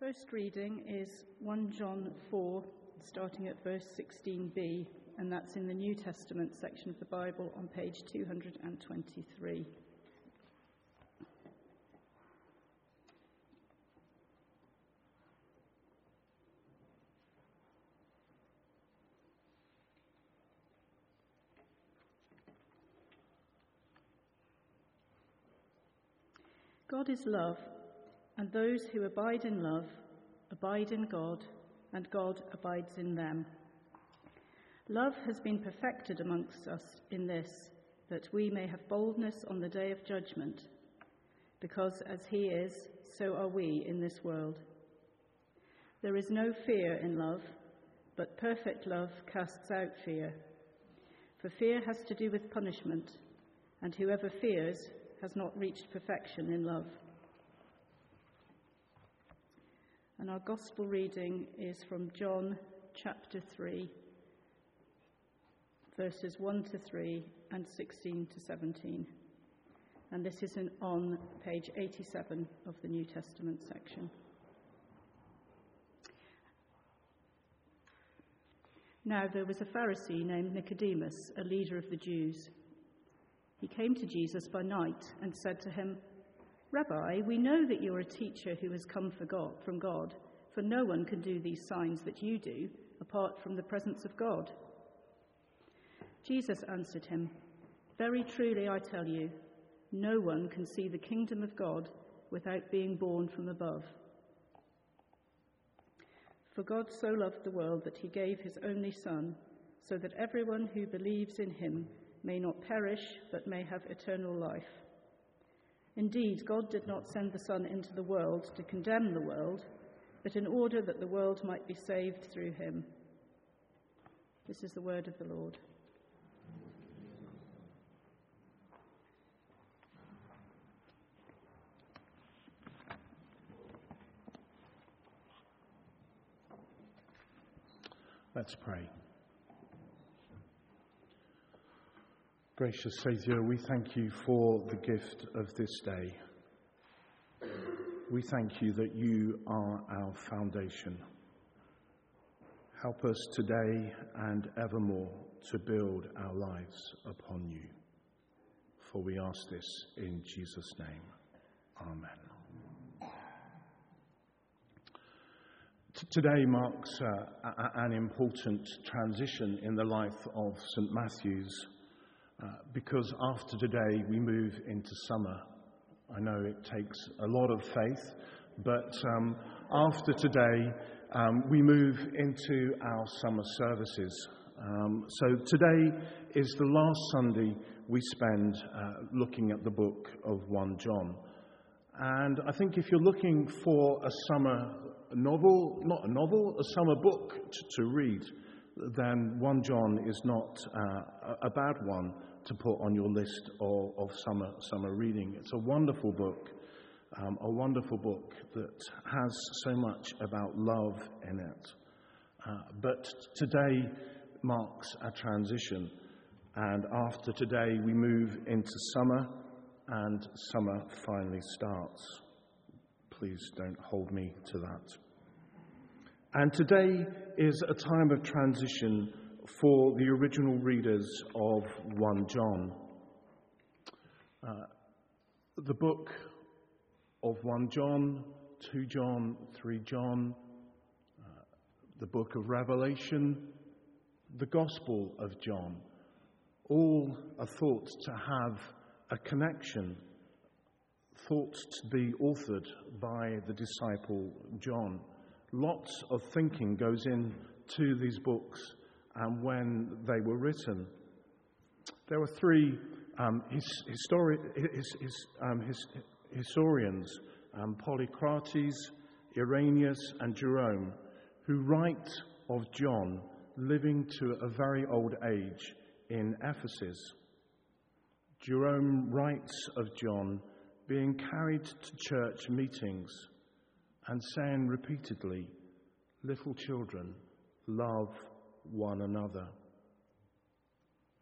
First reading is 1 John 4, starting at verse 16b, and that's in the New Testament section of the Bible on page 223. God is love, and those who abide in love abide in God, and God abides in them. Love has been perfected amongst us in this, that we may have boldness on the day of judgment, because as he is, so are we in this world. There is no fear in love, but perfect love casts out fear. For fear has to do with punishment, and whoever fears has not reached perfection in love. And our gospel reading is from John chapter 3, verses 1 to 3 and 16 to 17. And this is on page 87 of the New Testament section. Now there was a Pharisee named Nicodemus, a leader of the Jews. He came to Jesus by night and said to him, "Rabbi, we know that you're a teacher who has come from God, for no one can do these signs that you do apart from the presence of God." Jesus answered him, "Very truly I tell you, no one can see the kingdom of God without being born from above. For God so loved the world that he gave his only Son, so that everyone who believes in him may not perish, but may have eternal life. Indeed, God did not send the Son into the world to condemn the world, but in order that the world might be saved through him." This is the word of the Lord. Let's pray. Gracious Saviour, we thank you for the gift of this day. We thank you that you are our foundation. Help us today and evermore to build our lives upon you. For we ask this in Jesus' name. Amen. Today marks an important transition in the life of St. Matthew's. Because after today we move into summer. I know it takes a lot of faith, but after today we move into our summer services. So today is the last Sunday we spend looking at the book of 1 John. And I think if you're looking for a summer novel, not a novel, a summer book to read, then 1 John is not a bad one to put on your list of summer reading. It's a wonderful book that has so much about love in it. But today marks a transition, and after today we move into summer, and summer finally starts. Please don't hold me to that. And today is a time of transition for the original readers of 1 John. The book of 1 John, 2 John, 3 John, the book of Revelation, the Gospel of John, all are thought to have a connection, thought to be authored by the disciple John. Lots of thinking goes into these books and when they were written. There were three historians, Polycrates, Irenaeus and Jerome, who write of John living to a very old age in Ephesus. Jerome writes of John being carried to church meetings and saying repeatedly, "Little children, love one another."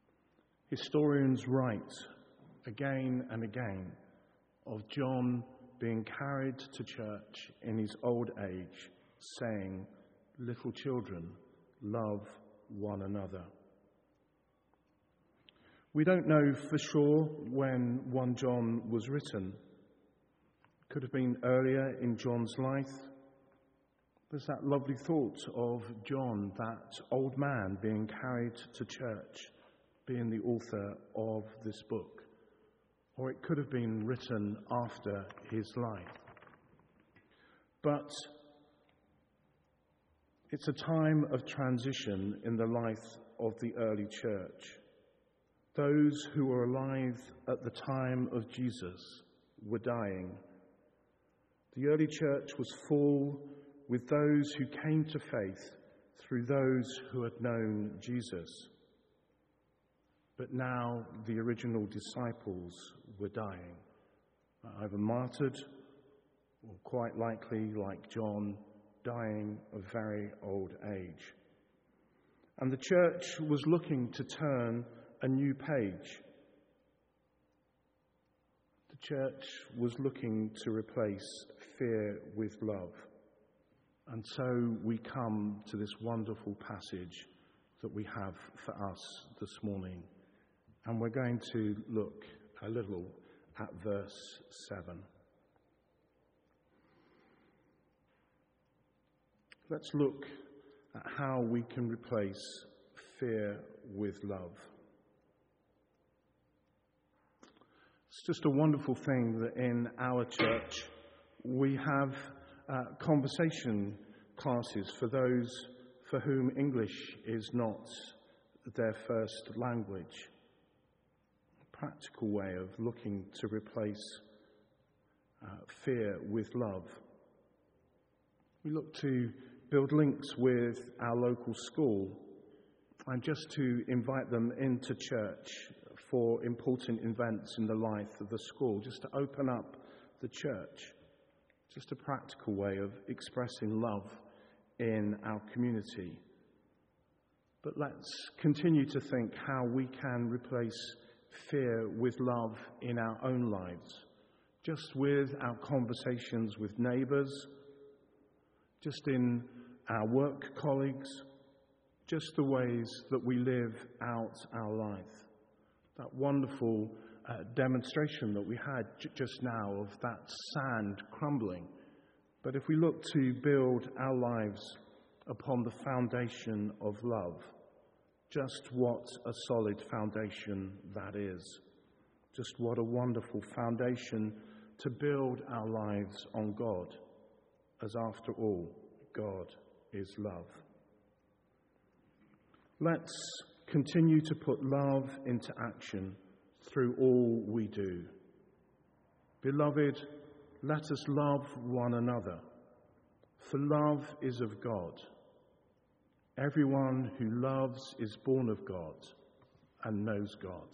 Historians write again and again of John being carried to church in his old age, saying, "Little children, love one another." We don't know for sure when 1 John was written. It could have been earlier in John's life. There's that lovely thought of John, that old man being carried to church, being the author of this book. Or it could have been written after his life. But it's a time of transition in the life of the early church. Those who were alive at the time of Jesus were dying. The early church was full with those who came to faith through those who had known Jesus. But now the original disciples were dying, either martyred or quite likely, like John, dying of very old age. And the church was looking to turn a new page. The church was looking to replace fear with love. And so we come to this wonderful passage that we have for us this morning. And we're going to look a little at verse 7. Let's look at how we can replace fear with love. It's just a wonderful thing that in our church we have conversation classes for those for whom English is not their first language. A practical way of looking to replace fear with love. We look to build links with our local school and just to invite them into church for important events in the life of the school, just to open up the church. Just a practical way of expressing love in our community. But let's continue to think how we can replace fear with love in our own lives, just with our conversations with neighbours, just in our work colleagues, just the ways that we live out our life. That wonderful demonstration that we had just now of that sand crumbling. But if we look to build our lives upon the foundation of love, just what a solid foundation that is. Just what a wonderful foundation to build our lives on God, as after all, God is love. Let's continue to put love into action through all we do. Beloved, let us love one another, for love is of God. Everyone who loves is born of God and knows God.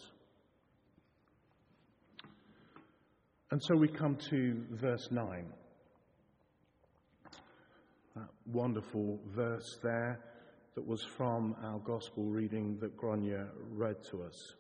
And so we come to verse 9. That wonderful verse there that was from our gospel reading that Gronya read to us.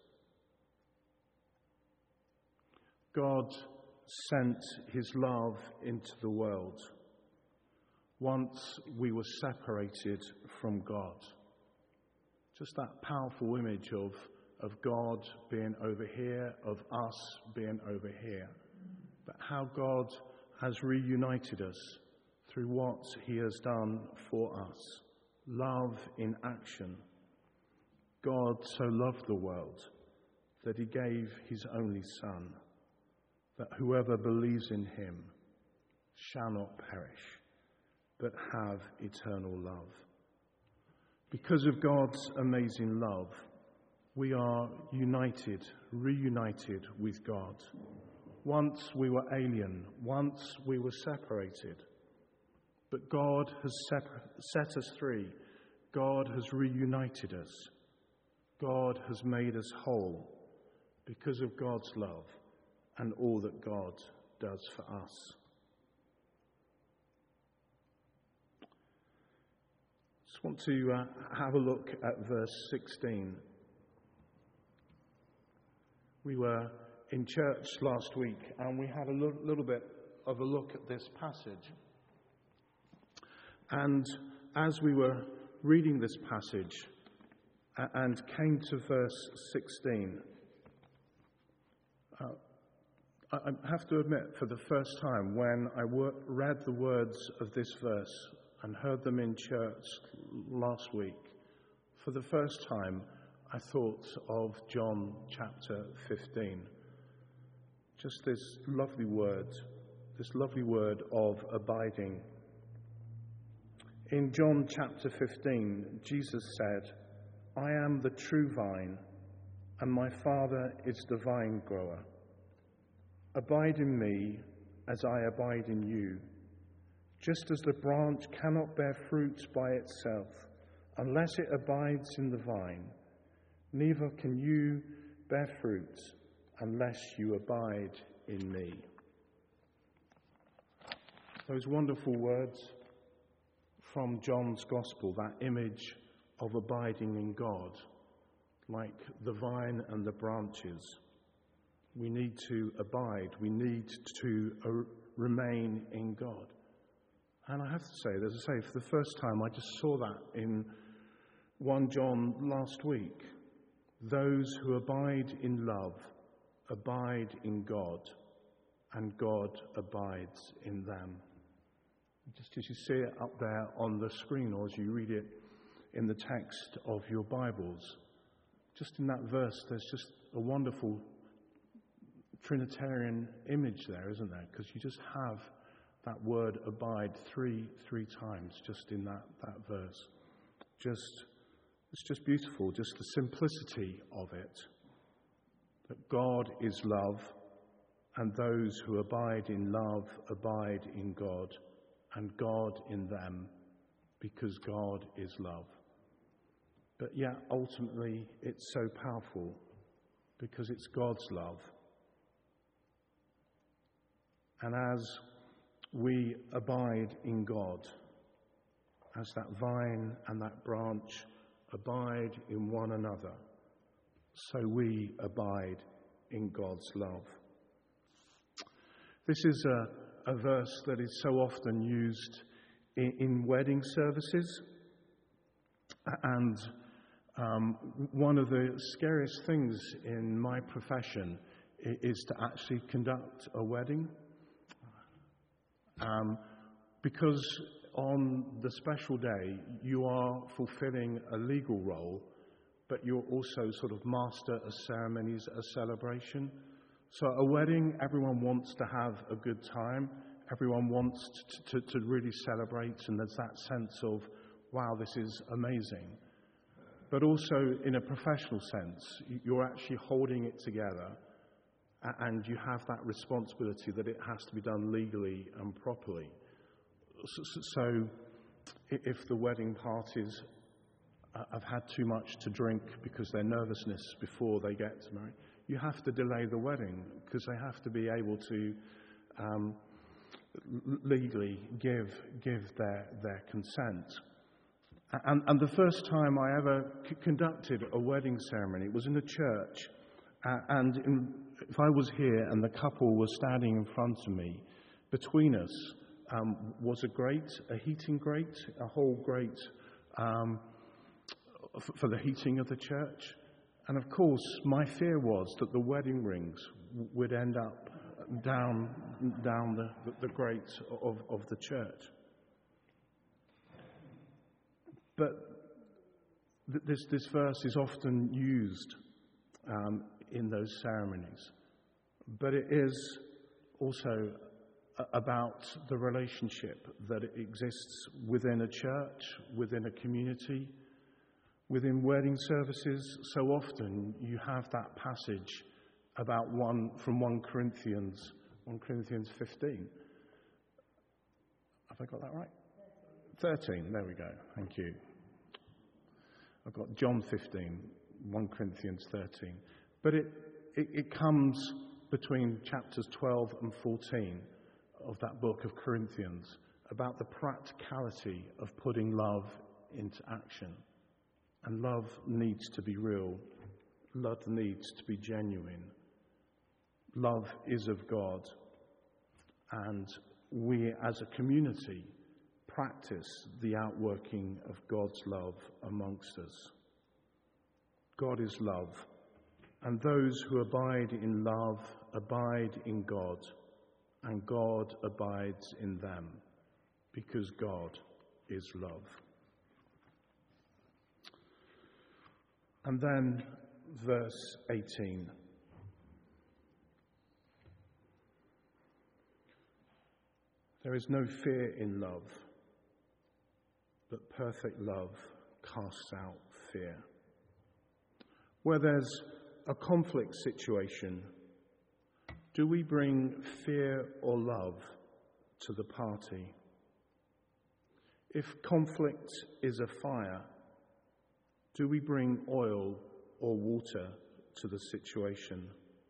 God sent his love into the world. Once we were separated from God. Just that powerful image of God being over here, of us being over here. But how God has reunited us through what he has done for us. Love in action. God so loved the world that he gave his only Son, that whoever believes in him shall not perish, but have eternal love. Because of God's amazing love, we are united, reunited with God. Once we were alien, once we were separated, but God has set us free. God has reunited us. God has made us whole because of God's love and all that God does for us. Just want to have a look at verse 16. We were in church last week and we had a little bit of a look at this passage. And as we were reading this passage and came to verse 16, I have to admit, for the first time, when I read the words of this verse and heard them in church last week, for the first time I thought of John chapter 15. Just this lovely word of abiding. In John chapter 15, Jesus said, "I am the true vine, and my Father is the vine grower. Abide in me as I abide in you. Just as the branch cannot bear fruit by itself unless it abides in the vine, neither can you bear fruit unless you abide in me." Those wonderful words from John's Gospel, that image of abiding in God, like the vine and the branches. We need to abide. We need to remain in God. And I have to say, as I say, for the first time, I just saw that in 1 John last week. Those who abide in love abide in God, and God abides in them. Just as you see it up there on the screen, or as you read it in the text of your Bibles, just in that verse, there's just a wonderful Trinitarian image there, isn't there? Because you just have that word abide three times just in that verse. It's just beautiful, just the simplicity of it. That God is love, and those who abide in love abide in God, and God in them, because God is love. But yet, ultimately, it's so powerful because it's God's love. And as we abide in God, as that vine and that branch abide in one another, so we abide in God's love. This is a verse that is so often used in wedding services. And one of the scariest things in my profession is to actually conduct a wedding. Because on the special day, you are fulfilling a legal role, but you're also sort of master of ceremonies, a celebration. So a wedding, everyone wants to have a good time. Everyone wants to really celebrate, and there's that sense of, wow, this is amazing. But also in a professional sense, you're actually holding it together, and you have that responsibility that it has to be done legally and properly. So if the wedding parties have had too much to drink because their nervousness before they get married, you have to delay the wedding because they have to be able to legally give their consent. And the first time I ever conducted a wedding ceremony, it was in a church. If I was here and the couple was standing in front of me, between us was a grate, a heating grate, a whole grate for the heating of the church. And of course, my fear was that the wedding rings would end up down the grate of the church. But this verse is often used in those ceremonies. But it is also about the relationship that exists within a church, within a community, within wedding services. So often you have that passage about from 1 Corinthians 15. Have I got that right? 13, there we go, thank you. I've got John 15, 1 Corinthians 13. But it comes between chapters 12 and 14 of that book of Corinthians about the practicality of putting love into action. And love needs to be real. Love needs to be genuine. Love is of God. and we as a community practice the outworking of God's love amongst us. God is love, and those who abide in love abide in God, and God abides in them, because God is love. And then verse 18. There is no fear in love, but perfect love casts out fear. Where there's a conflict situation, do we bring fear or love to the party? If conflict is a fire, do we bring oil or water to the situation?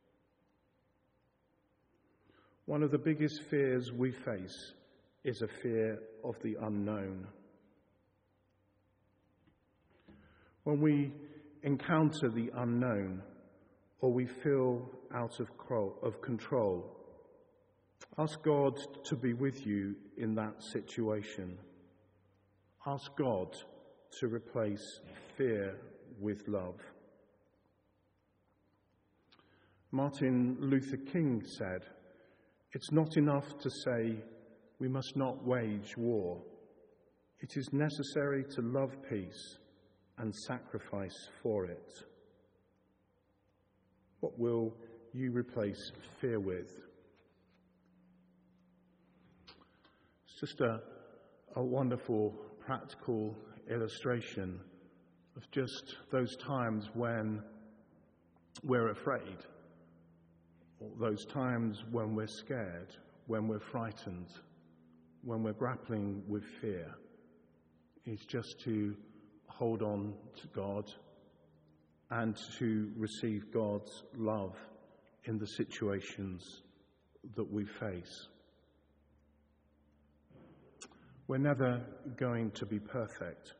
One of the biggest fears we face is a fear of the unknown. When we encounter the unknown, or we feel out of control, ask God to be with you in that situation. Ask God to replace fear with love. Martin Luther King said, "It's not enough to say we must not wage war. It is necessary to love peace and sacrifice for it." What will you replace fear with? It's just a wonderful practical illustration of just those times when we're afraid, or those times when we're scared, when we're frightened, when we're grappling with fear. It's just to hold on to God and to receive God's love in the situations that we face. We're never going to be perfect,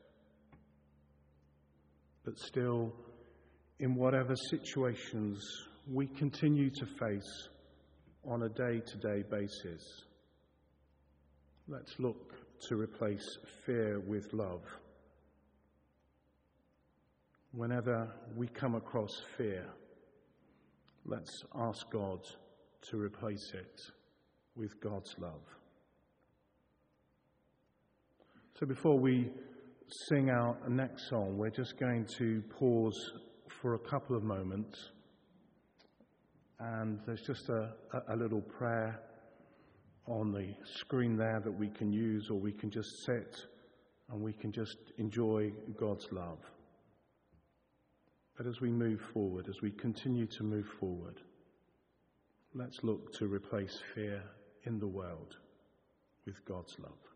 but still, in whatever situations we continue to face on a day-to-day basis, let's look to replace fear with love. Whenever we come across fear, let's ask God to replace it with God's love. So before we sing our next song, we're just going to pause for a couple of moments, and there's just a little prayer on the screen there that we can use, or we can just sit and we can just enjoy God's love. But as we move forward, as we continue to move forward, let's look to replace fear in the world with God's love.